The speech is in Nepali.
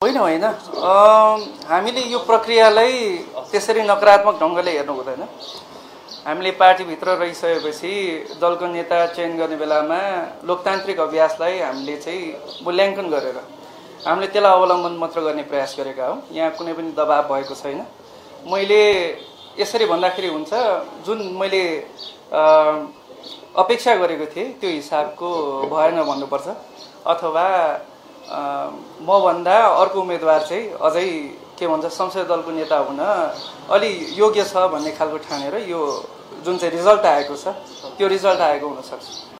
होइन हामीले यो प्रक्रियालाई त्यसरी नकारात्मक ढङ्गले हेर्नु हुँदैन। हामीले पार्टीभित्र रहिसकेपछि दलको नेता चयन गर्ने बेलामा लोकतान्त्रिक अभ्यासलाई हामीले चाहिँ मूल्याङ्कन गरेर हामीले त्यसलाई अवलम्बन मात्र गर्ने प्रयास गरेका हौँ। यहाँ कुनै पनि दबाब भएको छैन। मैले यसरी भन्दाखेरि हुन्छ, जुन मैले अपेक्षा गरेको थिएँ त्यो हिसाबको भएन भन्नुपर्छ, अथवा मभन्दा अर्को उम्मेदवार चाहिँ अझै के भन्छ संसदीय दलको नेता हुन अलि योग्य छ भन्ने खालको ठानेर यो जुन चाहिँ रिजल्ट आएको छ त्यो रिजल्ट आएको हुनसक्छ।